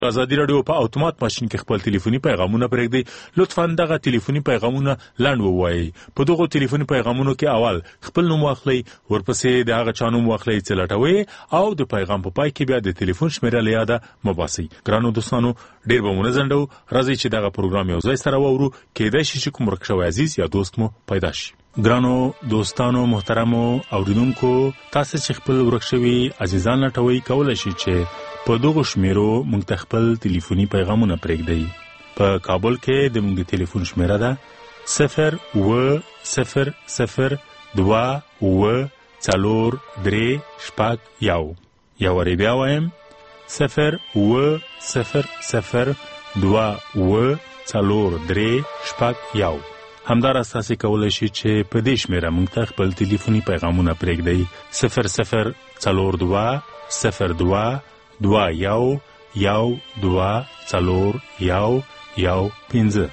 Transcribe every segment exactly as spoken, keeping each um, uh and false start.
آزادي رادیو په اتومات ماشين کې خپل ټلیفوني پیغامونه پرېږدي. لطفاً دغه ټلیفوني پیغامونه لاند ووایي. په دغه ټلیفوني پیغامونو کې اول خپل نوم واخلئ، ورپسې د هغه چا نوم واخلئ چې لټوي، او د پیغام په پای کې بیا د ټلیفون شمیره له یاده مباسئ. ګرانو دوستانو، ډېر به مو نه ځنډو، راځئ چې دغه پروګرام یو ځای سره واورو. کېدای شي چې کوم ورک شوی عزیز یا دوست مو پیدا شي. ګرانو دوستانو محترمو اوریدونکو، تاسو چې خپل ورک شوي عزیزان لټوي، کولای شئ چې په دغه شمیرو موږ ته خپل ټلیفوني پیغامونه پرېږدئ. په کابل کې د موږ د ټلیفون شمیره ده صفر اوه صفر صفر دوه اوه څلور درې شپږ یو. یا وری بیا وایم صفر اوه صفر صفر دوه اوه څلور درې شپږ یو. همداراز تاسو کولای شئ چې په دې شمیره موږ ته خپل ټلیفوني پیغامونه پرېږدئ. صفر صفر څلور دوه صفر دوه دوه یو یو دوه څلور یو یو پنځه.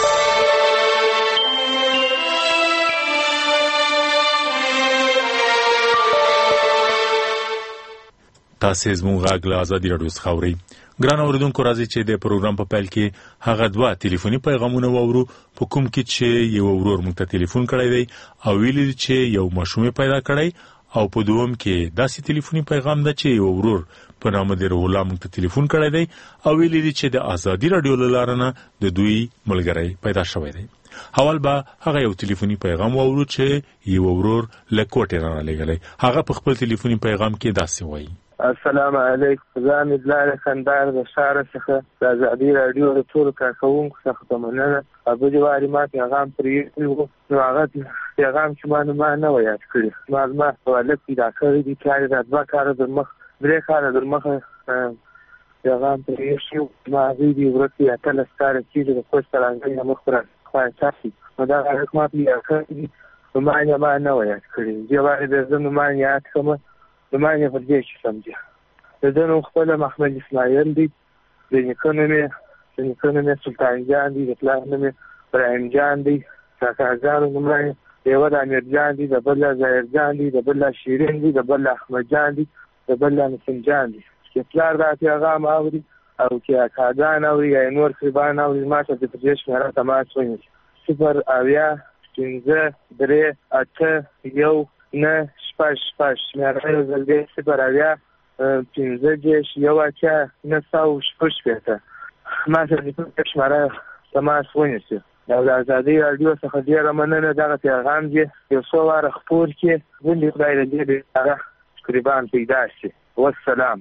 تاسو زموږ غږ له آزادي رادیو څخه اورئ. ګران اوریدونکو، راځئ چې د پروګرام په پیل کې هغه دوه ټلیفوني پیغامونه واورو، په کوم کې چې یو ورور موږ ته ټلیفون کړی دی او ویلي چې یو ماشوم پیدا کړی، او په دوم کې داسې ټلیفوني پیغام ده چې یو ورور په نامه د روح الله موږ ته ټلیفون کړی دی او ویلي دي چې د آزادي رادیو له لارې نه د دوی ملګری پیدا شوی دی. اول به هغه یو ټلیفوني پیغام واورو چې یو ورور له کوټې را رالیږلی. هغه په خپل ټلیفوني پیغام کې داسې وایي: السلام علیکم، زه امید خندار د ښاره څخه د آزادي راډیو د ټولو کارکوونکو څخه په مننه. بلې وارې ما پیغام پرېښی و، نو هغه پیغام چې ما نه ما نه و یاد کړي. ما زما په هلک پیدا کړی دی، کار یې دا دوه کاله در مخ درې کاله در مخه پیغام پرېښی و. ما هغوی دي ورک دي اتلس کاله کېږي د کوچ تر انګړ نه مخ پر خوا چاپي، نو دغه هلک ما پیدا کړی دی، نو ما یې ما نه و یاد کړي. دې وارې د زه نومان یاد کړم، نومان یې پر دې چې سمجه. د ده نوم خپله محمد اسماعیل دی، د نیکه نوم یې د نیکه نوم یې سلطان جان دی، د پلار نوم یې ابراهیم جان دی. کاکاګانو نومونه یې د یوه د امیر جان دی، د بل ظاهر جان دی، د بل شیرین دی، د بل احمد جان دی، د بل نسیم جان دی. چې پلار دا پیغام اوري او چې اکاګان اوري یا نور قربان اوري، ما ته د په دې شمېره تماس ونیسي. صفر اویا پنځه درې اته یو نه شپږ شپږ شمېره یو ځل دی صفر اویا پنځه دېرش یو اتیا نه سوه شپږ شپېته. ما ته د په شمېره تماس ونیسي. او د آزادي راډیو څخه ډېره مننه. دغه پیغام دې یو څو واره خپور کړي، ولې خدای د دې بېچاره قربان پیدا شي. والسلام.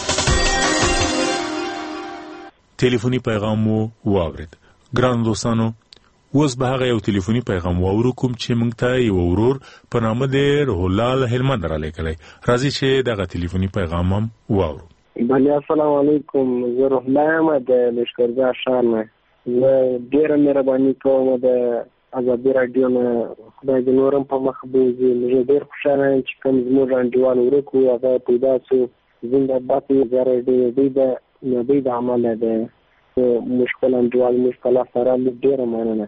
ټلیفوني پیغام مو واورید. ګران دوستانو، اوس به هغه یو ټلیفوني پیغام واورو کوم چې موږ ته یو ورور په نامه د روح الله له هلمند رالیږلی. راځئ چې دغه ټلیفوني پیغام هم واورو. بله، السلام علیکم، زه روح الله یم د لښکرګاه ښار نه. زه ډېره مهرباني کوم د آزادي راډیو نه، خدای دې نور هم په مخ بوځي. زه ډېر خوشحاله یم چې کوم زموږ انډیوال ورک و هغه پیدا شو. زنده باد زه دوی د دوی د عمله ده موږ خپل انډیوال موږ خپله سره ډېره مننه.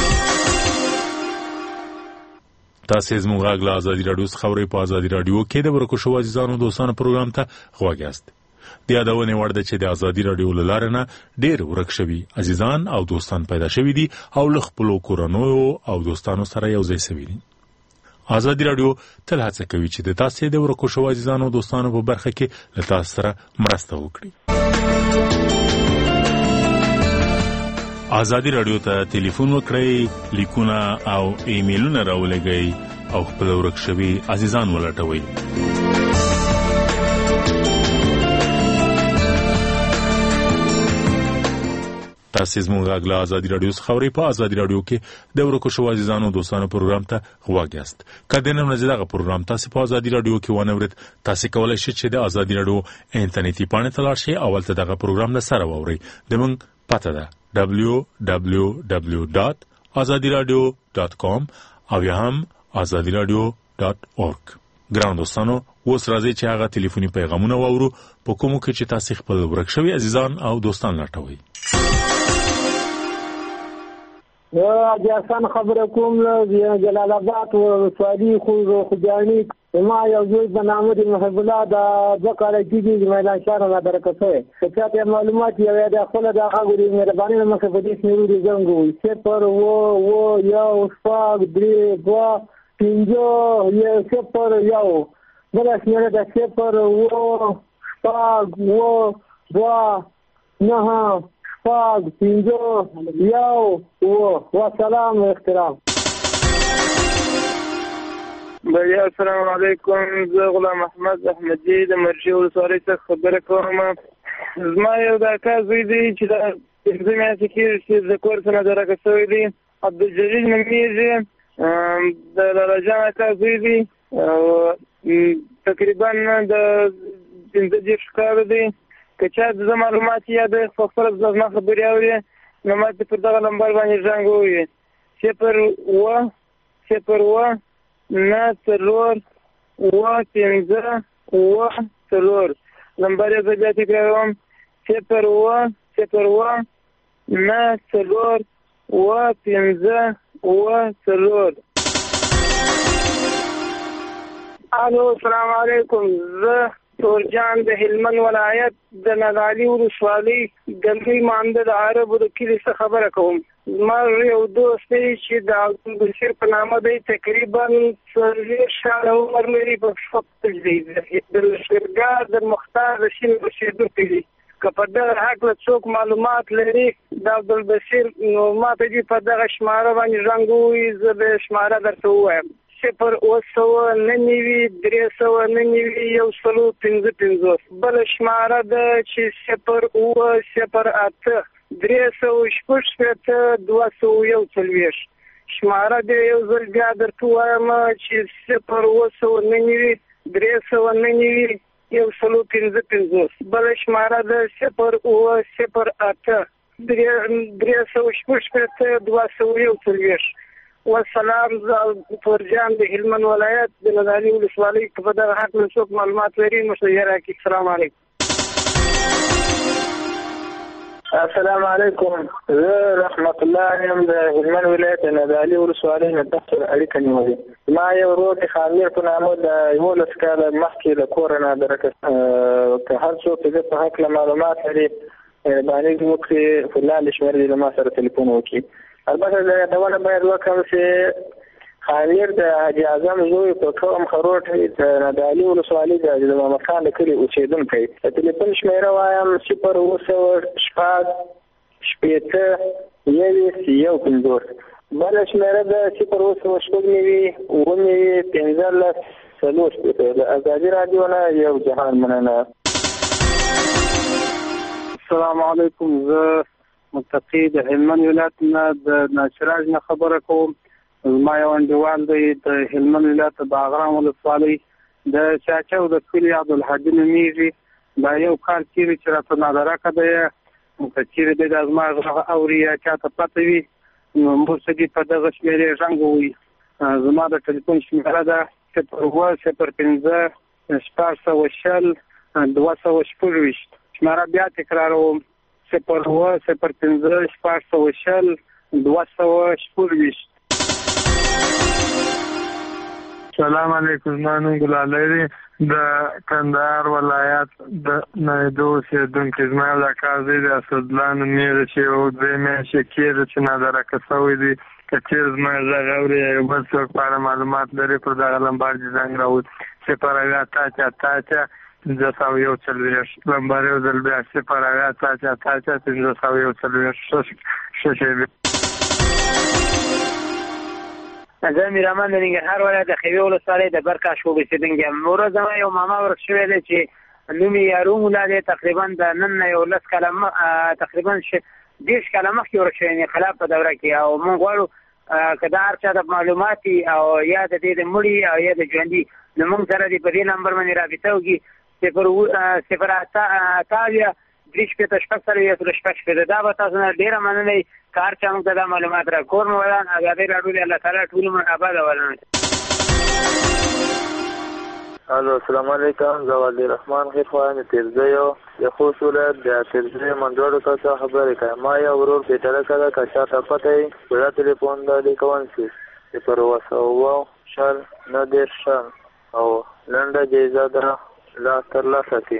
تاسې زموږ غږ له آزادي راډیو څخه اورئ. په آزادي راډیو کې د ورکو شوو عزیزانو دوستانو پروګرام ته غوږ یاست. د یادونې وړ ده چې د آزادي راډیو له لارې نه ډېر ورک شوي عزیزان او دوستان پیدا شوي دي او له خپلو کورنیو او دوستانو سره یو ځای شوي دي. آزادي راډیو تل هڅه کوي چې د تاسې د ورکو شوو عزیزانو او دوستانو په برخه کې له تاسو سره مرسته وکړي. آزادي راډیو ته ټلیفون وکړئ، لیکونه او ایمیلونه راولېږئ او خپل ورک شوي عزیزان ولټوئ. تاسې زموږ غږ له آزادي راډیو څخه اورئ. په آزادي راډیو کې د ورکو شوو عزیزانو دوستانو پروګرام ته غوږ یاست. که د نن ورځې دغه پروګرام تاسې په آزادي راډیو کې ونه اورېد، تاسې کولی شئ چې د آزادي راډیو انټرنیټي پاڼې ته لاړ شئ او هلته دغه پروګرام له سره واورئ. زموږ پته ده دبلیو دبلیو دبلیو ډاټ آزادي راډیو ډاټ کام او یا هم آزادي راډیو ډاټ اورګ. ګران دوستانو، اوس راځئ چې هغه ټلیفوني پیغامونه واورو په کومو کې چې تاسې خپل ورک شوي عزیزان او دوستان لټوئ. حاجي حسن خبره کوم له جلال آباد ولسوالي خوجاني ما یو زوی په نامه د محب الله د دوه کاله کېږي د میدان شهر نه درکه شوی که چاته معلومات یو د خپله د هغه د مهربانۍ نه مخکې په دې شمېرو د زنګ ووایي صفر اوه اوه یو شپږ درې دوه پنځه صفر یو بله شمېره ده صفر اوه شپږ اوه دوه نهه شپږ پنځه یو اوه وسلام و احترام. بیا السلام علیکم. زه غلام محمد احمدی د مرجې ولسوالۍ څخه خبره کوم. زما یو د اکا زوی دی چې د پنځه میاشتې کېږي چې د کور څخه درکه شوی دی. عبدالجلیل نومیږي، د لالا جان اکا زوی دی، تقریبا د پنځه دېرش کاله دی. که چا د زه معلومات یا د خپله زما خبرې اوري نو ما ته پر دغه نمبر باندې زنګ ووایي صفر اوه صفر اوه نه څلور اوه پنځه اوه څلور. نمبر یې زه بیا تکراروم صفر اوه صفر اوه نه څلور اوه پنځه اوه څلور. الو السلام علیکم. زه تورجان د هلمند ولایت د نادعلي ولسوالۍ ګلګۍ مانده د عربو د کلي څخه خبره کوم. زما یو دوست دی چې د عبدالبشیر په نامه دی، تقریبا څلوېښت کاله عمر لري، په شپږ دی، د لښکرګاه د مختار د سیند اوسېدونکی دی. که په دغه هکله څوک معلومات لري د عبدالبشیر نو ما ته دې په دغه شماره باندې زنګ ووایي، زه به شماره درته ووایم صفر اوه سوه نه نوي درې سوه نه نوي یو سلو پنځه پنځوس. بله شماره ده چې صفر اوه صفر اته درې سوه شپږ شپېته دوه سوه یو څلوېښت. شماره دې یو ځل بیا درته ووایم چې صفر اوه سوه نه نوي درې سوه نه نوي یو سلو پنځه پنځوس. بله شماره ده صفر اوه صفر اته درې سوه شپږ شپېته دوه سوه یو څلوېښت. والسلام. زه تورجان د هلمند ولایت د نادعلي ولسوالۍ که په دغه هکله څوک معلومات لري نو یې راکړي. السلام علیکم. السلام علیکم. زه رحمت الله یم د هلمند ولایت د نادعلي ولسوالۍ نه تاسو اړیکه نیولې. ما یو ورور خامیر په نامه د یولس کاله مخکې له کوره نه درکه که هر څوک د په هکله معلومات لري باندې وکړي په لاندې شمېرې له ما سره تلیفون وکړي. البته د ډول باید وکړم چې خامیر د حاجي اعظم زوی په کوم خروټ د نادعلي ولسوالۍ د محمد خان د کلي اوسېدونکی. د تلیفون شمېره وایم صفر اوه سوه شپږ شپېته یوویشت یو پنځوس. بله شمېره ده صفر اوه سوه شپږ نوي اووه نوي پنځلس څلور شپېته. د ازادي راډیو نه یو جهان مننه. السلام علیکم. زه متقي د هلمند ولایت نه د ناصراج نه خبره کوم. زما یو انډیوال دی د هلمند ولایت د باغرام ولسوالۍ د چاچو د کلي عبدالهادي نومیږي. دا یو کال کېږي چې راته نادرکه دی، که چېرې دی دا زما غږ اوري یا چاته پته وي نو موږ دې په دغه شمېرې زنګ ووایي. زما د ټلیفون شمېره ده صفر اوه صفر پنځه شپږ سوه شل دوه سوه شپږویشت. شمېره بیا تکراروم صفر اوه صفر پنځه شپږ سوه شل دوه سوه شپږویشت. سلام علیکم. زما نوم ګلالی دی، د کندهار ولایت د نایدو اوسېدونکی. زما یو د اکا زوی دی اسدالله نومېږي چې یو دوې میاشتې کېږي چې نادرکه شوی دی. که چېرې زما غږ اوري یا یو بل څوک په اړه معلومات لري پر دغه نمبر دې زنګ راووایي صفر اویا اته اته اته اته پنځه سوه یو څلوېښت. نمبر یو ځل بیا صفر اویا اته اته اته اته پنځه سوه یو څلوېښت. ښه شی. زه میرمن د ننګرهار ولایت د خیوې ولسوالۍ د برکا شوب اوسېدونکی یم. ورځ زما یو ماما ورک شوی دی چې نوم یې یارو مولا دی. تقریبا د نن نه یو لس کاله تقریبا دېرش کاله مخکې ورک شوی دی خلاف په دوره کې. او موږ غواړو که دا هر چا د معلومات او یا د دې د مړي او یا د ژوندي نو موږ سره دې په دې نمبر باندې رابطه وکړي صفر اته اویا درې شپېته شپږ څلوېښت شپږ شپېته. دا به تاسو نه ډېره مننه وي که هر چا موږ ته دا معلومات را کور مو ودان ازادي راډیو د الله تعالی ټول عمر اباد ولرئ. الو السلام علیکم، زه ولی رحمان خیفوان تیرزیو د خوست ولایت د تیرزی منډوړو څخه خبرې کوم. ما یو ورور پیټره کړه که چاته پته وي دا ټلیفون د لیکون سي صفر اوه سوه شل نهه دېرش شل او لنډه جایزه ده لا ترلاسه کړي.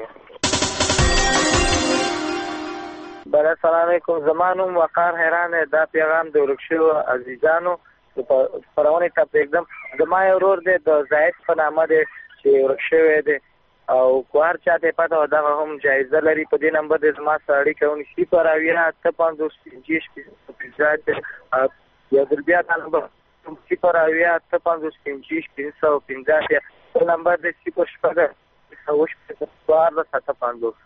بله السلام علیکم، زما نوم وقار حیران دی. دا پیغام د ورک شویو عزیزانو خپرونې ته پرېږدم. زما یو ورور دی د زاهد په نامه دی چې ورک شوی دی او که هر چا ته پته وه دغه هم جایزه لري. په دې نمبر دی زما سره اړیکه ونیسي صفر اویا اته پنځوس پنځه پنځه یو ځل بیا دا نمبر صفر اویا اته پنځوس پنځه پنځه پنځه بل نمبر دی صفر شپږ سوه شپېته څوارلس اته پنځوس.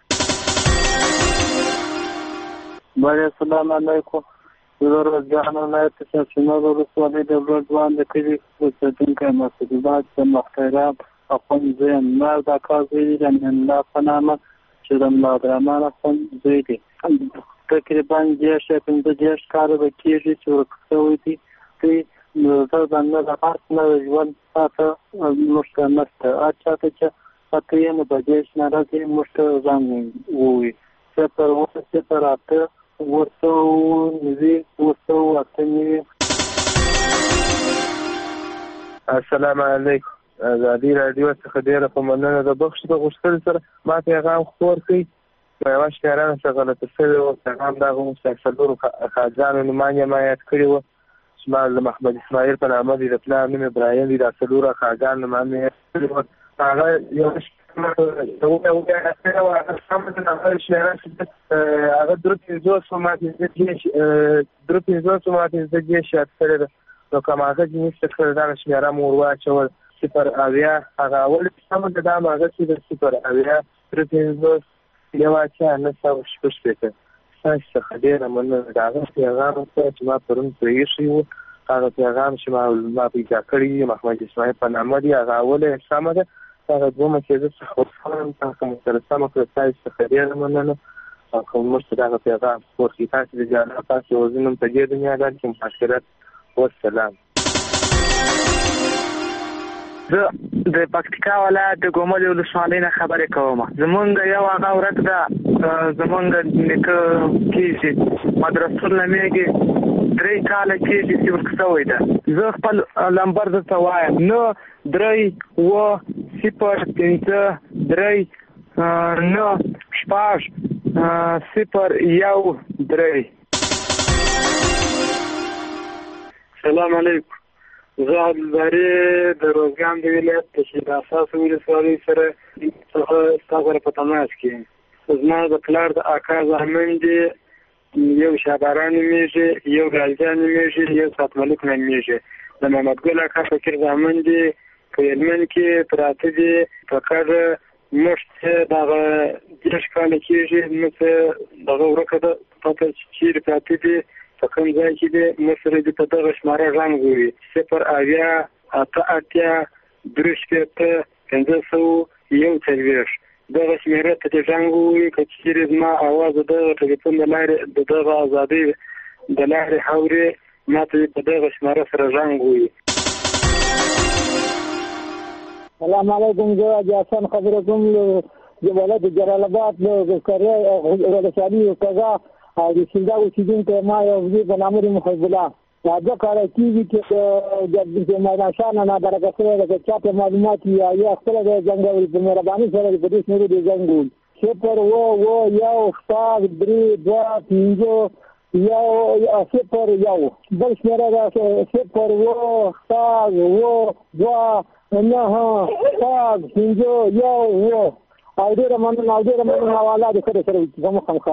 بله السلام علیکم، زه د روزګان ولایت سرچینو ولسوالۍ د بلوزوان د کلي اوسېدونکی مسعود باد د محترم اخوند زوی یم. ما دا کار زوی د امین الله په نامه چې د ملا عبدالرحمن اخوند زوی دی. تقریبا دېرش یا پنځه دېرش کاله به کېږي چې ورک شوی دی. دوی زه د نه د هر نه د ژوند پاته موږ ته نشته. هر چا ته چې پته یې نو په دېرش نه راځي موږ ته ځان ووایي. صفر اوه صفر اته اوه سوه نوي اوه سوه اته نوي. السلام علیکم، ازادي راډیو څخه ډېره په مننه د بخښ د غوښتلو سره ما پیغام خپور کړئ. په یوه شاعرانو څخه غلطه شوې وه. پیغام دغه هم څلورو خاجانو نومان یې ما یاد کړي وه چې ما د محمد اسماعیل په نامه دی، د پلار نوم ابراهیم دی. دا څلورو خاجان نومان مې یاد کړي وه. هغه یو هغه درې پنځوس ما درې پنځوس ما پنځه دېرش یاد کړې ده. نو که هغه جنس ته کړی دغه شمېره مو ور واچول صفر اویا هغه اول سمه ده. دا هماغسې د صفر اویا درې پنځوس یو اتیا نهه سوه شپږ شپېته. ستاسو څخه ډېره مننه. د هغه پیغام چې ما پرون پرې ایښی و هغه پیغام چې ما ما پیدا کړی محمد اسماعیل په نامه دی هغه اوله سمه ده. هغه دومره چې زه څخه وفهم تاسو مو سره سمه کړه. ستاسو څخه ډېره مننه. او که موږ ته دغه پیغام خپور کړي تاسو د جانا تاسو وزنم په دې دنیاګان کې مباشرت. والسلام. زه د پکتیکا ولایت د ګومل ولسوالۍ نه خبرې کوم. زمونږ یو هغه ورک ده زمونږ نیکه کېږي مدرسو لمېږي درې کاله کېږي چې ورک شوی ده. زه خپل نمبر درته وایم نه درې اوه صفر پنځه درې نه شپږ صفر یو درې. سلام علیکم، زه عبدالباري د روزګان د ولایت د شهید اساس ولسوالۍ سره څخه ستا سره په تماس کې یم. زما د پلار د اکا زامن دي، یو شهباران نومېږي، یو ګالجان نومېږي، یو ساتملیک نومېږي. د محمد ګل اکا فقیر زامن دي په هلمند کې پراته دي. فقر موږ چې دغه دېرش کاله کېږي موږ دغه ورکه ده پته چیرې پراته دي په کوم ځای کې دی. موږ سره دې په دغه شماره رنګ ووي صفر اویا اته اتیا درې شپېته پنځه سوه یو څلوېښت. دغه شمېره ته دې رنګ ووي. که چیرې زما اواز د دغه ټلیفون د لارې د دغه ازادۍ د لارې اورې ما ته په دغه شماره سره رنګ ووي. سلام علیکم، زه حاجي حسن خبرې کوم د ولایت جلال آباد د کرې ولسوالۍ قضا او د سیندا اوسېدونکی ما یو زوی په نامه دی محب الله. دا دوه کاله کېږي چې د میدان شاه نه نابرکه شوی ده. که چا ته معلومات وي او یا خپله دی جنګوي په مهرباني سره په دې شمېرو دی جنګول صفر اوه اوه یو شپږ درې دوه پنځه یو صفر یو. بل شمېره ده صفر اوه شپږ اوه دوه نهه شپږ پنځه یو اوه. او ډېره مننه او ډېره مننه او الله دې ښه دی سره وکړي. زموږ خامخا.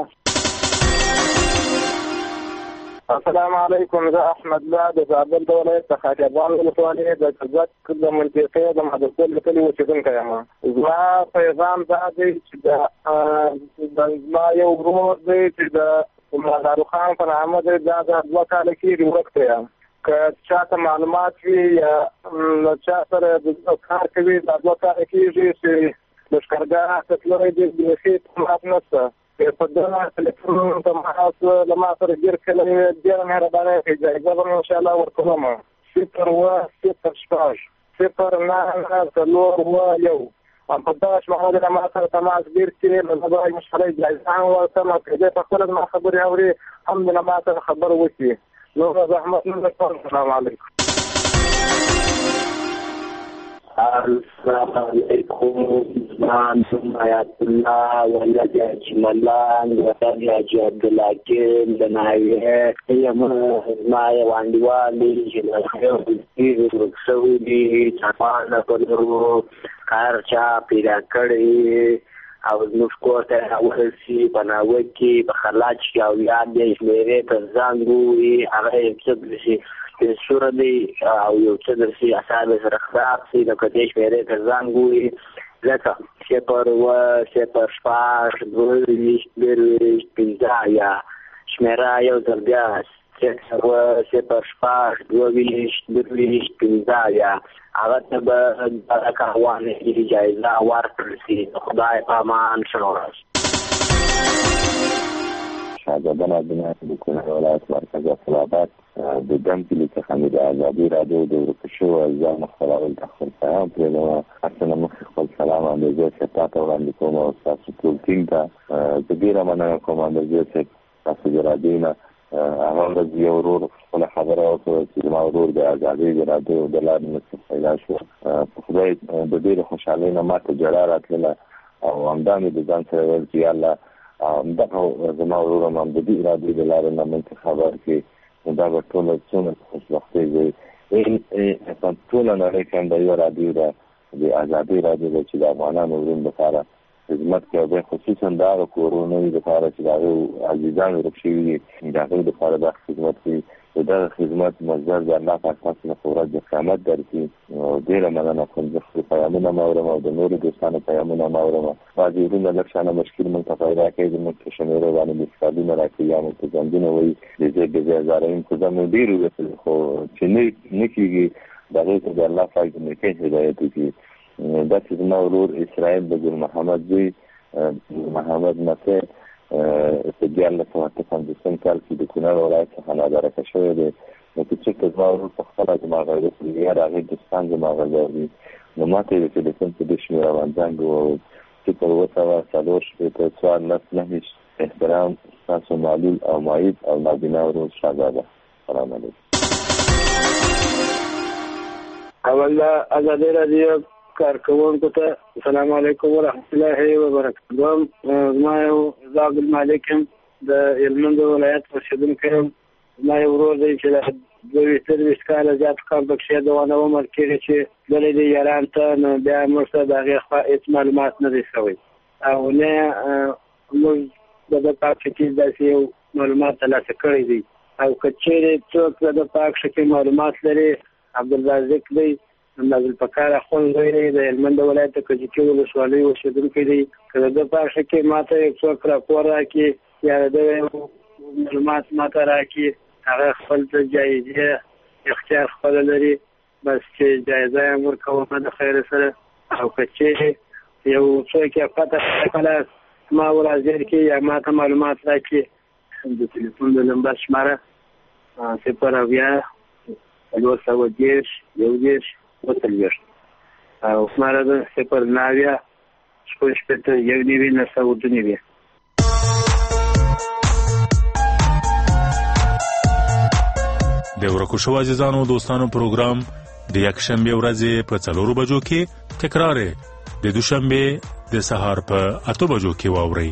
السلام علیکم، زه احمد الله د زابل د ولایت څخه د افغان ولسوالۍ د ګرځک د منطقې د مدرسې د کلي اوسېدونکی یم. زما پیغام دا دی چې زما یو ورور دی چې د ملادارو خان په نامه دی. دا د دوه کاله کېږي ورک دی. که چا ته معلومات وي یا چا سره کار کوي دا دوه کاله کېږي چې لښکرګاه ته تللی دی بیخي اطلاعات نشته. په دغه ټلیفون ته له ما سره ګیر کړی ډېره مهرباني وکړئ. جایزه به مې انشاءالله ورکوم. صفر اوه صفر شپږ صفر نهه څلور اووه یو په دغه شمېره باندې ما سره تماس ډېر کړي نو زه به مشخصه جایزه هم ورکړم او که دی په خپله زما خبرې اوري هم د ما سره خبره وکړي. نو زحمت نه درکوم. السلام علیکم. السلام علیکم. زمان سم آیات الله ولد اجملان وطن حاجی عبدالحکیم د ناویه یم زما یو انډیوال دی چې د خیر دیر ورک شوي دي چاپانه په لرو کار چا پیدا کړی او زموږ کور ته راورسي په ناوه کې په خلاج کې او یاد دی شمېرې ته ځان ګوري هغه یو څه درسي سوره دی او یو څه درسي اصحاب سره خراب سي نو که دې شمېرې ته ځان ګوري لکه صفر اووه صفر شپږ دوهویشت درویشت پنځه یا شمېره یو ځل بیا صفر اووه صفر شپږ دوهویشت درویشت پنځه یا هغه ته به دغه کاروانې جایزه ورکړل سي. خدای په امان ښه ورځ. شهزاده نازنین د کونړ ولایت مرکز فیصلاباد د دم کلي څخه مې د ازادي راډیو د ورکه شوو اجزاو خپرول ته خپل پیغام پرېږدم. هر څه نه مخکې خپل سلام اندازې صاحب ته وړاندې کوم او ستاسو ټول ټیم ته زه ډېره مننه کوم اندازې صاحب تاسو د راډیو نه هغه ورځ یو ورور خپله خبره وکړه چې زما ورور د ازادۍ د راډیو د لارې نه څه پیدا شو. په خدای د ډېرې خوشحالۍ نه ما ته ژړا راتلله او همدا مې د ځان سره ویل چې یالله دغه زما ورور هم د دې راډیو د لارې نه موږ ته خبر کړي نو دا به ټوله څومره خوشبختۍ وي. ټوله نړۍ کې هم د یو راډیو ده د ازادۍ راډیو ده چې د افغانانو ورون لپاره خدمت کوي، خصوصا د هغه کورنیو لپاره چې د هغو عزیزان ورک شوي دي د هغوی لپاره دا خدمت کوي. د دغه خدمت مصدر د الله پاک تاسو نه په ورځ د قیامت درکړي. ډېره مننه کوم. زه خپل پیغامونه م اورم او د نورو دوستانو پیغامونه م اورم. بعضې ورونه لږ شانه مشکل موږ ته پیدا کوي، زموږ په شمېرو باندې مثالونه راکوي یا موږ ته ځنډونه وایي د ځای د ځای زارویم خو زه مو ډېر وویل خو چې نه کېږي د هغې ته د الله پاک د نیکۍ هدایت وکړي. دا چې زما ورور اسرائیل د ګل محمد زوی محمد نصر په دیارلس سوه اته پنځوسم کال کې د کونړ ولایت څخه نادرکه شوی دی. نو که چېرته زما ورور په خپله زما غږ یا د هغې دوستان زما غږ اوري نو ما ته یې د ټلیفون په دې شمېره باندې زنګ ووهو صفر اووه سوه څلور شپېته څوارلس نهه احترام ستاسو معلول او معید او نابینا ورور شهزاده. سلام علیکم. اول ازادي راډیو کارکوونکو ته السلام علیکم ورحمت الله وبرکاته. دوم زما یو زاغ المالک یم د هلمند ولایت اوسېدونکی یم. زما یو ورور دی چې د دوه ویشت درویشت کاله زیات کال پکښې دوانه عمر کېږي چې تللی دی ایران ته، نو بیا موږ ته د هغې خوا هېڅ معلومات نه دی شوی او نه موږ د ده په حق کې داسې یو معلومات ترلاسه کړی دی. او که چېرې څوک د ده په حق کې معلومات لري عبدالرازق دی نازلپکار اخوند زوی دی د هلمند ولایت د کجکي ولسوالۍ اوسېدونکی دی. که د ده په حق کې ما ته یو څوک راپور راکړي یا د ده معلومات ما ته راکړي هغه خپل ته جایزې اختیار خپله لري بس چې جایزه یې ورکوم د خیر سره. او که چېرې یو څوک یې پته کله ما ورازیر کړي یا ما ته معلومات راکړي د تلیفون د نمبر شماره صفر اویا څلور سوه دېرش یو دېرش اووه څلوېښت او شماره ده صفر نهه اویا شپږ شپېته یو نوي نهه سوه دوه نوي. د ورکو شوو عزیزانو دوستانو پروګرام د یکشنبې ورځې په څلورو بجو کې تکرار د دوشنبې د سهار په اتو بجو کې واورئ.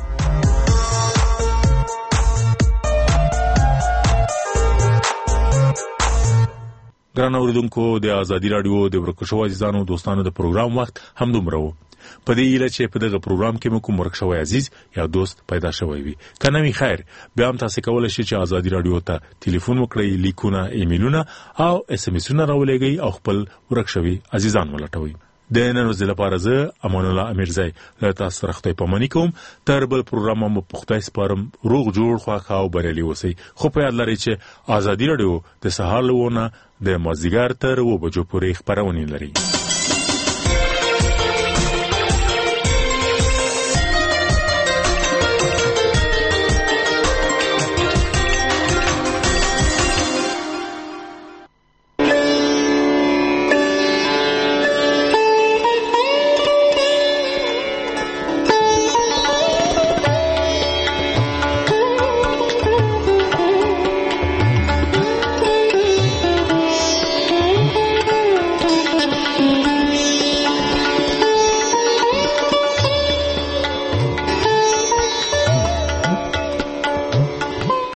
ګران اوریدونکو د ازادي راډیو د ورکو شوو عزیزانو دوستانو د پروګرام وخت همدومره و. په دې هیله چې په دغه پروګرام کې مو کوم ورک شوی عزیز یا دوست پیدا شوی وي. که نه وي خیر بیا هم تاسو کولی شئ چې ازادي راډیو ته ټلیفون وکړئ، لیکونه، ایمیلونه او اس ام اسونه راولېږئ او خپل ورک شوي عزیزان ولټوئ. د نن ورځې لپاره زه امان الله امیرزی له تاسو سره خدای پاماني کوم. تر بل پروګرام مو په خدای سپارم. روغ جوړ خواښ او بریالي اوسئ. خو په یاد لرئ چې ازادي راډیو د سهار له ونه د مازدیګر تر اوه بجو پورې خپرونې لري.